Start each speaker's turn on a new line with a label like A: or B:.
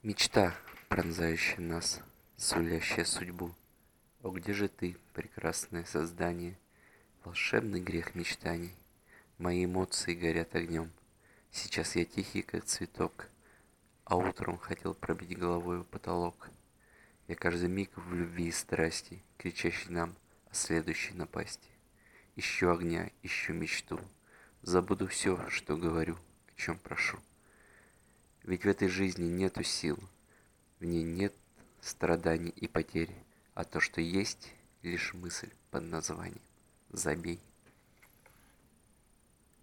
A: Мечта, пронзающая нас, сулящая судьбу. О, где же ты, прекрасное создание, волшебный грех мечтаний? Мои эмоции горят огнем. Сейчас я тихий, как цветок, а утром хотел пробить головой потолок. Я каждый миг в любви и страсти, кричащий нам о следующей напасти. Ищу огня, ищу мечту, забуду все, что говорю, о чем прошу. Ведь в этой жизни нету сил, в ней нет страданий и потерь, а то, что есть, лишь мысль под названием «Забей».